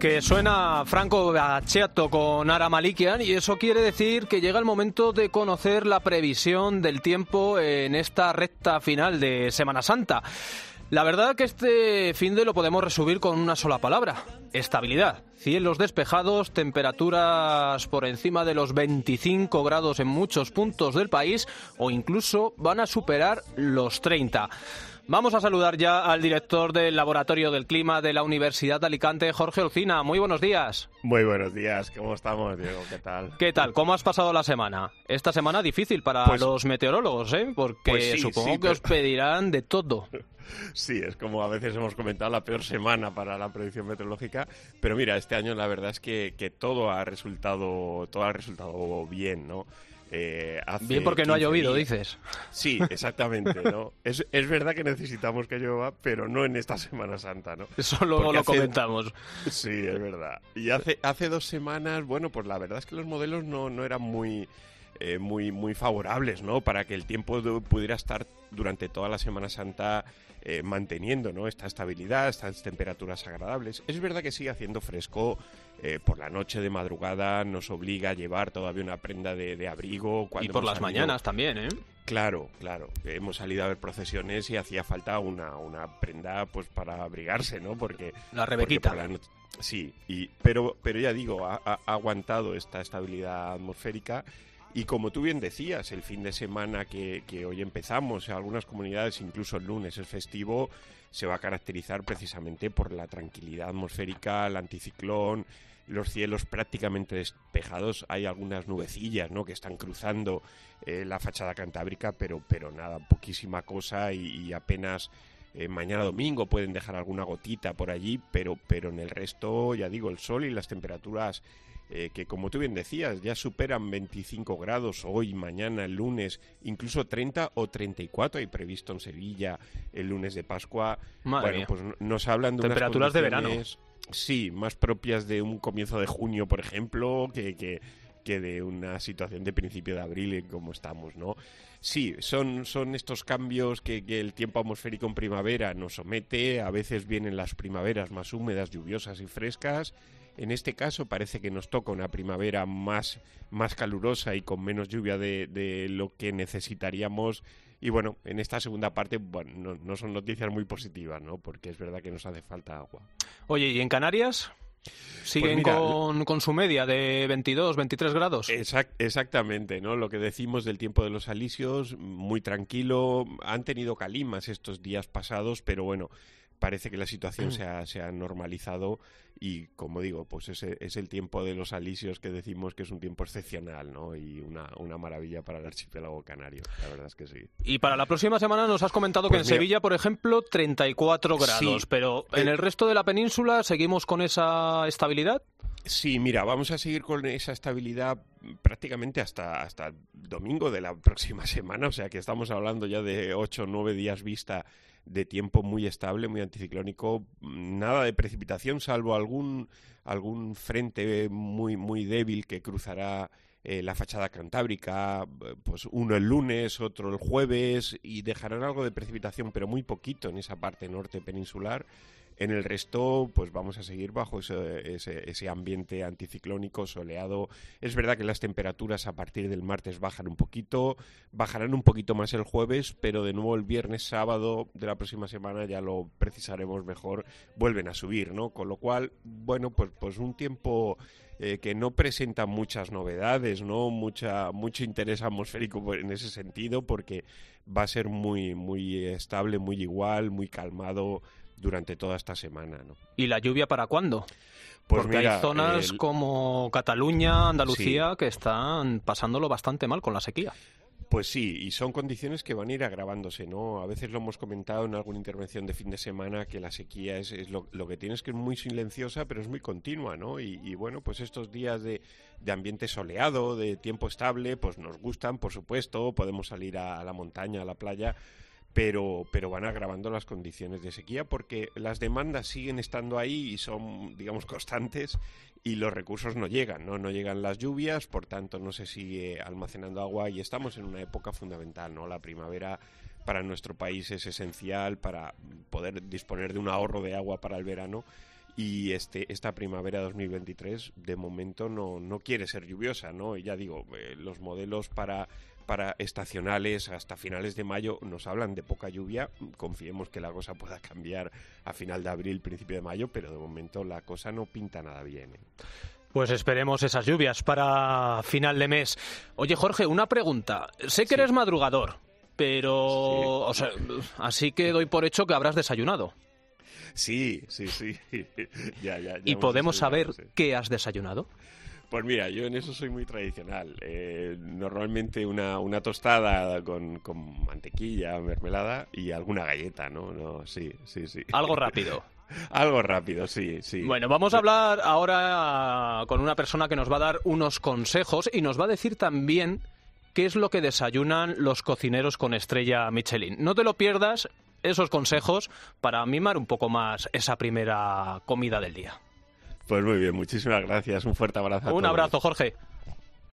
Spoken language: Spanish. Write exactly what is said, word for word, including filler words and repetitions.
Que suena Franco Battiato con Ara Malikian, y eso quiere decir que llega el momento de conocer la previsión del tiempo en esta recta final de Semana Santa. La verdad que este finde lo podemos resumir con una sola palabra: estabilidad. Cielos despejados, temperaturas por encima de los veinticinco grados en muchos puntos del país, o incluso van a superar los treinta. Vamos a saludar ya al director del Laboratorio del Clima de la Universidad de Alicante, Jorge Olcina. Muy buenos días. Muy buenos días. ¿Cómo estamos, Diego? ¿Qué tal? ¿Qué tal? ¿Cómo has pasado la semana? Esta semana difícil para pues, los meteorólogos, ¿eh? Porque pues sí, supongo sí, que os pedirán de todo. Sí, es como a veces hemos comentado, la peor semana para la predicción meteorológica, pero mira, este año la verdad es que, que todo ha resultado todo ha resultado bien, ¿no? Eh, bien porque no ha llovido, días. Dices. Sí, exactamente, ¿no? Es, es verdad que necesitamos que llueva, pero no en esta Semana Santa, ¿no? Eso luego porque lo hace... comentamos. Sí, es verdad. Y hace, hace dos semanas, bueno, pues la verdad es que los modelos no, no eran muy... Eh, muy muy favorables, ¿no? Para que el tiempo de, pudiera estar durante toda la Semana Santa eh, manteniendo, ¿no? Esta estabilidad, estas temperaturas agradables. Es verdad que sigue haciendo fresco eh, por la noche, de madrugada, nos obliga a llevar todavía una prenda de, de abrigo. Y por las salido... mañanas también, ¿eh? Claro, claro. Hemos salido a ver procesiones y hacía falta una, una prenda pues para abrigarse, ¿no? Porque la rebequita. Porque por la noche... Sí, y, pero, pero ya digo, ha, ha aguantado esta estabilidad atmosférica. Y como tú bien decías, el fin de semana que, que hoy empezamos, en algunas comunidades, incluso el lunes es festivo, se va a caracterizar precisamente por la tranquilidad atmosférica, el anticiclón, los cielos prácticamente despejados. Hay algunas nubecillas, ¿no?, que están cruzando eh, la fachada cantábrica, pero, pero nada, poquísima cosa y, y apenas... Eh, mañana domingo pueden dejar alguna gotita por allí, pero, pero en el resto, ya digo, el sol y las temperaturas eh, que, como tú bien decías, ya superan veinticinco grados hoy, mañana, el lunes, incluso treinta o treinta y cuatro hay previsto en Sevilla el lunes de Pascua. Madre bueno, mía. Pues nos hablan de temperaturas unas de verano. Sí, más propias de un comienzo de junio, por ejemplo, que... que que de una situación de principio de abril en cómo estamos, ¿no? Sí, son, son estos cambios que, que el tiempo atmosférico en primavera nos somete. A veces vienen las primaveras más húmedas, lluviosas y frescas. En este caso parece que nos toca una primavera más, más calurosa y con menos lluvia de, de lo que necesitaríamos. Y bueno, en esta segunda parte, bueno, no, no son noticias muy positivas, ¿no? Porque es verdad que nos hace falta agua. Oye, ¿y en Canarias? ¿Siguen pues mira, con, con su media de veintidós, veintitrés grados? Exact, exactamente, ¿no? Lo que decimos del tiempo de los alisios, muy tranquilo. Han tenido calimas estos días pasados, pero bueno, parece que la situación se ha, se ha normalizado y, como digo, pues ese es el tiempo de los alisios que decimos que es un tiempo excepcional, ¿no? Y una, una maravilla para el archipiélago canario, la verdad es que sí. Y para la próxima semana nos has comentado pues que en mira, Sevilla, por ejemplo, treinta y cuatro grados, sí, pero ¿en eh, el resto de la península seguimos con esa estabilidad? Sí, mira, vamos a seguir con esa estabilidad prácticamente hasta, hasta domingo de la próxima semana, o sea que estamos hablando ya de ocho o nueve días vista de tiempo muy estable, muy anticiclónico, nada de precipitación, salvo algún, algún frente muy, muy débil que cruzará eh, la fachada cantábrica, pues uno el lunes, otro el jueves, y dejarán algo de precipitación, pero muy poquito en esa parte norte peninsular. En el resto, pues vamos a seguir bajo ese, ese, ese ambiente anticiclónico, soleado. Es verdad que las temperaturas a partir del martes bajan un poquito, bajarán un poquito más el jueves, pero de nuevo el viernes, sábado de la próxima semana, ya lo precisaremos mejor, vuelven a subir, ¿no? Con lo cual, bueno, pues, pues un tiempo eh, que no presenta muchas novedades, ¿no? Mucha, mucho interés atmosférico en ese sentido, porque va a ser muy, muy estable, muy igual, muy calmado durante toda esta semana, ¿no? ¿Y la lluvia para cuándo? Pues Porque mira, hay zonas el... como Cataluña, Andalucía, sí. que están pasándolo bastante mal con la sequía. Pues sí, y son condiciones que van a ir agravándose, ¿no? A veces lo hemos comentado en alguna intervención de fin de semana, que la sequía es, es lo, lo que tiene es que es muy silenciosa, pero es muy continua, ¿no? Y, y bueno, pues estos días de, de ambiente soleado, de tiempo estable, pues nos gustan, por supuesto, podemos salir a, a la montaña, a la playa, pero, pero van agravando las condiciones de sequía porque las demandas siguen estando ahí y son, digamos, constantes y los recursos no llegan, ¿no? No llegan las lluvias, por tanto no se sigue almacenando agua y estamos en una época fundamental, ¿no? La primavera para nuestro país es esencial para poder disponer de un ahorro de agua para el verano y este esta primavera dos mil veintitrés de momento no, no quiere ser lluviosa, ¿no? Y ya digo, eh, los modelos para, para estacionales hasta finales de mayo nos hablan de poca lluvia. Confiemos que la cosa pueda cambiar a final de abril, principio de mayo, pero de momento la cosa no pinta nada bien, ¿eh? Pues esperemos esas lluvias para final de mes. Oye, Jorge, una pregunta. Sé que Sí. eres madrugador, pero... Sí. O sea, así que doy por hecho que habrás desayunado. Sí, sí, sí. ya, ya, ya ¿Y hemos podemos desayunado, saber sí. qué has desayunado? Pues mira, yo en eso soy muy tradicional. Eh, normalmente una, una tostada con, con mantequilla, mermelada y alguna galleta, ¿no? No, sí, sí, sí. Algo rápido. Algo rápido, sí, sí. Bueno, vamos a hablar ahora con una persona que nos va a dar unos consejos y nos va a decir también qué es lo que desayunan los cocineros con estrella Michelin. No te lo pierdas, esos consejos, para mimar un poco más esa primera comida del día. Pues muy bien, muchísimas gracias. Un fuerte abrazo a todos. Un abrazo, Jorge.